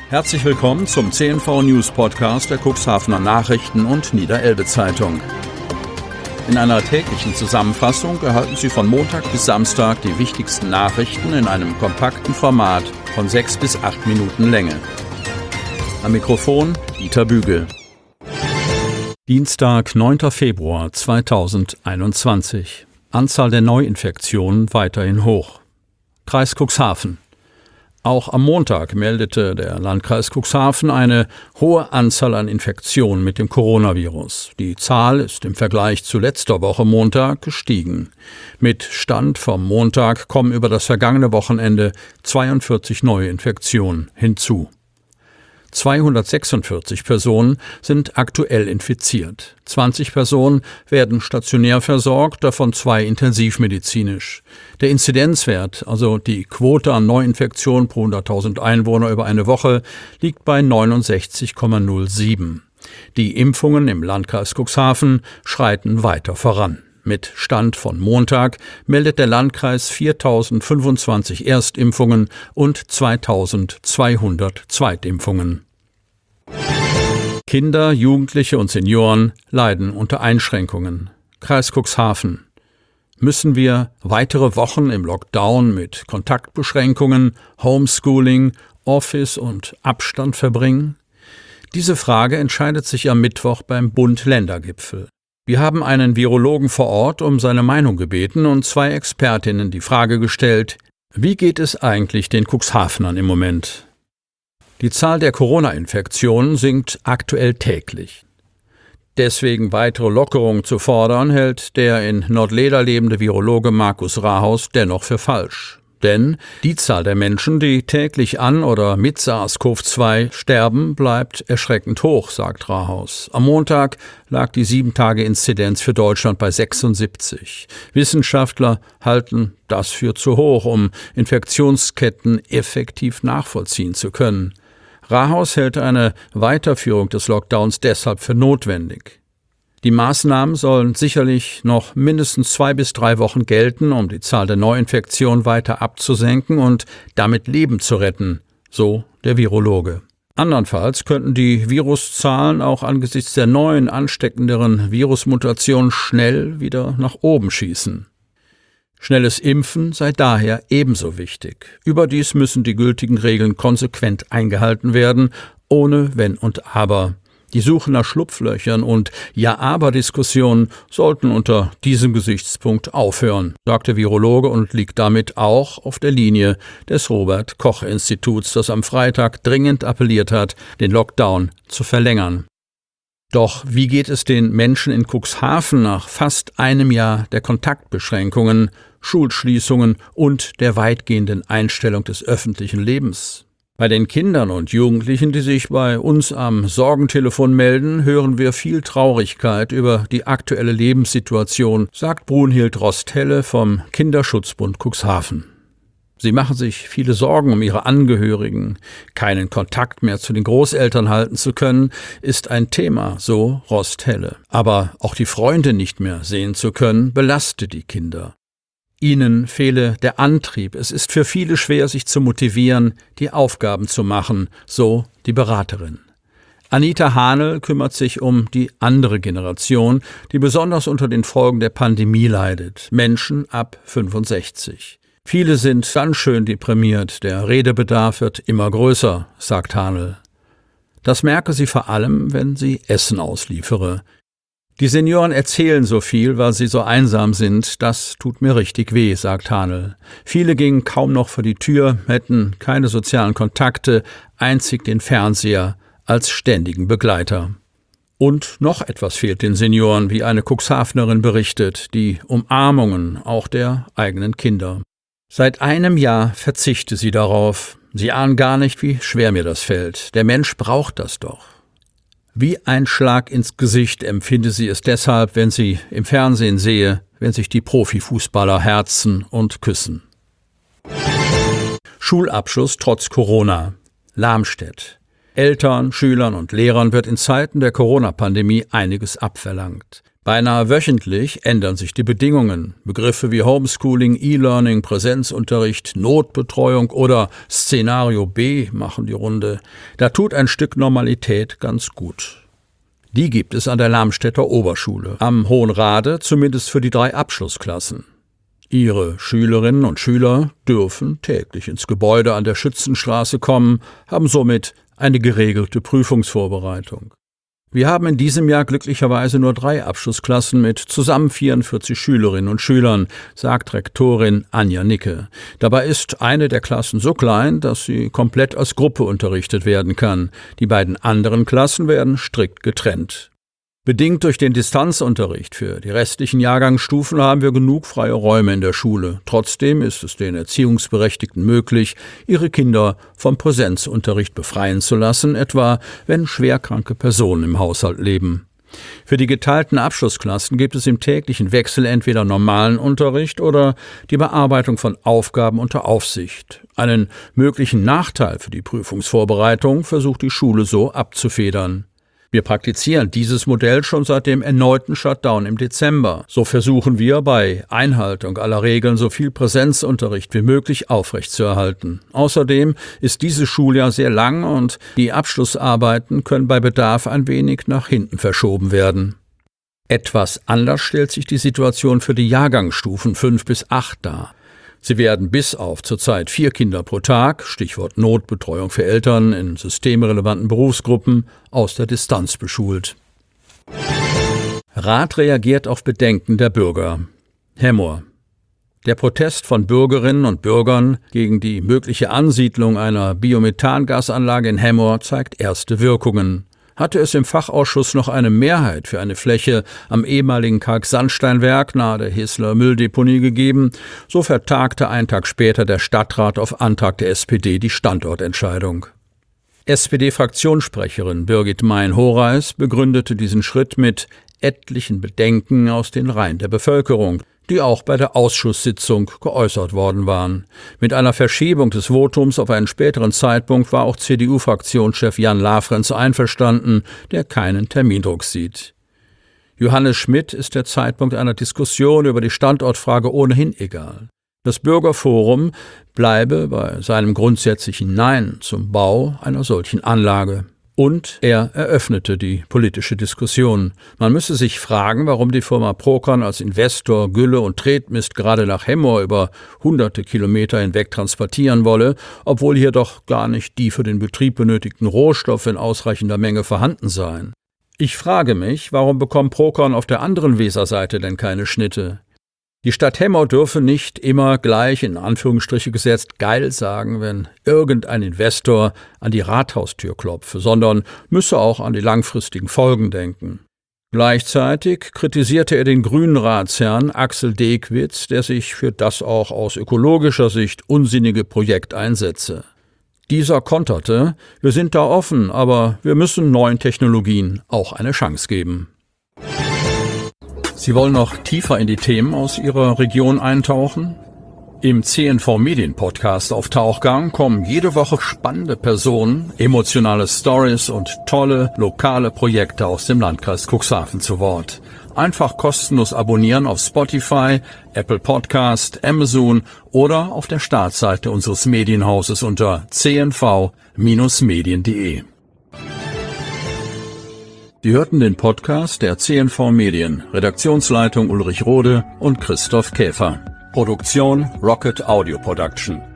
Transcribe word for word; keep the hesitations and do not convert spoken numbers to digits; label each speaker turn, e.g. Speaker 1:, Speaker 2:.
Speaker 1: Herzlich willkommen zum C N V News Podcast der Cuxhavener Nachrichten und Niederelbe Zeitung. In einer täglichen Zusammenfassung erhalten Sie von Montag bis Samstag die wichtigsten Nachrichten in einem kompakten Format von sechs bis acht Minuten Länge. Am Mikrofon Dieter Bügel. Dienstag, neunter Februar zweitausendeinundzwanzig. Anzahl der Neuinfektionen weiterhin hoch. Kreis Cuxhaven. Auch am Montag meldete der Landkreis Cuxhaven eine hohe Anzahl an Infektionen mit dem Coronavirus. Die Zahl ist im Vergleich zu letzter Woche Montag gestiegen. Mit Stand vom Montag kommen über das vergangene Wochenende zweiundvierzig neue Infektionen hinzu. zweihundertsechsundvierzig Personen sind aktuell infiziert. zwanzig Personen werden stationär versorgt, davon zwei intensivmedizinisch. Der Inzidenzwert, also die Quote an Neuinfektionen pro hunderttausend Einwohner über eine Woche, liegt bei neunundsechzig Komma null sieben. Die Impfungen im Landkreis Cuxhaven schreiten weiter voran. Mit Stand von Montag meldet der Landkreis viertausendfünfundzwanzig Erstimpfungen und zweitausendzweihundert Zweitimpfungen. Kinder, Jugendliche und Senioren leiden unter Einschränkungen. Kreis Cuxhaven. Müssen wir weitere Wochen im Lockdown mit Kontaktbeschränkungen, Homeschooling, Office und Abstand verbringen? Diese Frage entscheidet sich am Mittwoch beim Bund-Länder-Gipfel. Wir haben einen Virologen vor Ort um seine Meinung gebeten und zwei Expertinnen die Frage gestellt: Wie geht es eigentlich den Cuxhavenern im Moment? Die Zahl der Corona-Infektionen sinkt aktuell täglich. Deswegen weitere Lockerungen zu fordern, hält der in Nordleder lebende Virologe Markus Rahaus dennoch für falsch. Denn die Zahl der Menschen, die täglich an oder mit SARS-C o V zwei sterben, bleibt erschreckend hoch, sagt Rahaus. Am Montag lag die sieben-Tage-Inzidenz für Deutschland bei sechsundsiebzig. Wissenschaftler halten das für zu hoch, um Infektionsketten effektiv nachvollziehen zu können. Rahaus hält eine Weiterführung des Lockdowns deshalb für notwendig. Die Maßnahmen sollen sicherlich noch mindestens zwei bis drei Wochen gelten, um die Zahl der Neuinfektionen weiter abzusenken und damit Leben zu retten, so der Virologe. Andernfalls könnten die Viruszahlen auch angesichts der neuen, ansteckenderen Virusmutationen schnell wieder nach oben schießen. Schnelles Impfen sei daher ebenso wichtig. Überdies müssen die gültigen Regeln konsequent eingehalten werden, ohne Wenn und Aber. Die Suche nach Schlupflöchern und Ja-Aber-Diskussionen sollten unter diesem Gesichtspunkt aufhören, sagt der Virologe und liegt damit auch auf der Linie des Robert-Koch-Instituts, das am Freitag dringend appelliert hat, den Lockdown zu verlängern. Doch wie geht es den Menschen in Cuxhaven nach fast einem Jahr der Kontaktbeschränkungen, Schulschließungen und der weitgehenden Einstellung des öffentlichen Lebens? Bei den Kindern und Jugendlichen, die sich bei uns am Sorgentelefon melden, hören wir viel Traurigkeit über die aktuelle Lebenssituation, sagt Brunhild Rosthelle vom Kinderschutzbund Cuxhaven. Sie machen sich viele Sorgen um ihre Angehörigen. Keinen Kontakt mehr zu den Großeltern halten zu können, ist ein Thema, so Rosthelle. Aber auch die Freunde nicht mehr sehen zu können, belastet die Kinder. Ihnen fehle der Antrieb. Es ist für viele schwer, sich zu motivieren, die Aufgaben zu machen, so die Beraterin. Anita Hahnel kümmert sich um die andere Generation, die besonders unter den Folgen der Pandemie leidet. Menschen ab fünfundsechzig. Viele sind ganz schön deprimiert. Der Redebedarf wird immer größer, sagt Hahnel. Das merke sie vor allem, wenn sie Essen ausliefere. Die Senioren erzählen so viel, weil sie so einsam sind. Das tut mir richtig weh, sagt Hahnel. Viele gingen kaum noch vor die Tür, hätten keine sozialen Kontakte, einzig den Fernseher als ständigen Begleiter. Und noch etwas fehlt den Senioren, wie eine Cuxhavenerin berichtet, die Umarmungen auch der eigenen Kinder. Seit einem Jahr verzichte sie darauf. Sie ahnen gar nicht, wie schwer mir das fällt. Der Mensch braucht das doch. Wie ein Schlag ins Gesicht empfinde sie es deshalb, wenn sie im Fernsehen sehe, wenn sich die Profifußballer herzen und küssen. Schulabschluss trotz Corona. Lamstedt. Eltern, Schülern und Lehrern wird in Zeiten der Corona-Pandemie einiges abverlangt. Beinahe wöchentlich ändern sich die Bedingungen. Begriffe wie Homeschooling, E-Learning, Präsenzunterricht, Notbetreuung oder Szenario B machen die Runde. Da tut ein Stück Normalität ganz gut. Die gibt es an der Lamstädter Oberschule, am Hohen Rade, zumindest für die drei Abschlussklassen. Ihre Schülerinnen und Schüler dürfen täglich ins Gebäude an der Schützenstraße kommen, haben somit eine geregelte Prüfungsvorbereitung. Wir haben in diesem Jahr glücklicherweise nur drei Abschlussklassen mit zusammen vierundvierzig Schülerinnen und Schülern, sagt Rektorin Anja Nicke. Dabei ist eine der Klassen so klein, dass sie komplett als Gruppe unterrichtet werden kann. Die beiden anderen Klassen werden strikt getrennt. Bedingt durch den Distanzunterricht für die restlichen Jahrgangsstufen haben wir genug freie Räume in der Schule. Trotzdem ist es den Erziehungsberechtigten möglich, ihre Kinder vom Präsenzunterricht befreien zu lassen, etwa wenn schwerkranke Personen im Haushalt leben. Für die geteilten Abschlussklassen gibt es im täglichen Wechsel entweder normalen Unterricht oder die Bearbeitung von Aufgaben unter Aufsicht. Einen möglichen Nachteil für die Prüfungsvorbereitung versucht die Schule so abzufedern. Wir praktizieren dieses Modell schon seit dem erneuten Shutdown im Dezember. So versuchen wir bei Einhaltung aller Regeln so viel Präsenzunterricht wie möglich aufrechtzuerhalten. Außerdem ist dieses Schuljahr sehr lang und die Abschlussarbeiten können bei Bedarf ein wenig nach hinten verschoben werden. Etwas anders stellt sich die Situation für die Jahrgangsstufen fünf bis acht dar. Sie werden bis auf zurzeit vier Kinder pro Tag, Stichwort Notbetreuung für Eltern in systemrelevanten Berufsgruppen, aus der Distanz beschult. Rat reagiert auf Bedenken der Bürger. Hemmoor. Der Protest von Bürgerinnen und Bürgern gegen die mögliche Ansiedlung einer Biomethangasanlage in Hemmoor zeigt erste Wirkungen. Hatte es im Fachausschuss noch eine Mehrheit für eine Fläche am ehemaligen Kalksandsteinwerk nahe der Hisler Mülldeponie gegeben, so vertagte einen Tag später der Stadtrat auf Antrag der S P D die Standortentscheidung. S P D-Fraktionssprecherin Birgit Mein-Horeis begründete diesen Schritt mit etlichen Bedenken aus den Reihen der Bevölkerung, die auch bei der Ausschusssitzung geäußert worden waren. Mit einer Verschiebung des Votums auf einen späteren Zeitpunkt war auch C D U-Fraktionschef Jan Lafrenz einverstanden, der keinen Termindruck sieht. Johannes Schmidt ist der Zeitpunkt einer Diskussion über die Standortfrage ohnehin egal. Das Bürgerforum bleibe bei seinem grundsätzlichen Nein zum Bau einer solchen Anlage. Und er eröffnete die politische Diskussion. Man müsse sich fragen, warum die Firma Procon als Investor Gülle und Tretmist gerade nach Hemmoor über hunderte Kilometer hinweg transportieren wolle, obwohl hier doch gar nicht die für den Betrieb benötigten Rohstoffe in ausreichender Menge vorhanden seien. Ich frage mich, warum bekommt Procon auf der anderen Weserseite denn keine Schnitte? Die Stadt Hemmoor dürfe nicht immer gleich, in Anführungsstriche gesetzt, geil sagen, wenn irgendein Investor an die Rathaustür klopfe, sondern müsse auch an die langfristigen Folgen denken. Gleichzeitig kritisierte er den grünen Ratsherrn Axel Dekwitz, der sich für das auch aus ökologischer Sicht unsinnige Projekt einsetze. Dieser konterte: Wir sind da offen, aber wir müssen neuen Technologien auch eine Chance geben. Sie wollen noch tiefer in die Themen aus Ihrer Region eintauchen? Im C N V Medien Podcast auf Tauchgang kommen jede Woche spannende Personen, emotionale Stories und tolle lokale Projekte aus dem Landkreis Cuxhaven zu Wort. Einfach kostenlos abonnieren auf Spotify, Apple Podcast, Amazon oder auf der Startseite unseres Medienhauses unter c n v Bindestrich medien punkt de. Sie hörten den Podcast der C N V Medien, Redaktionsleitung Ulrich Rode und Christoph Käfer. Produktion Rocket Audio Production.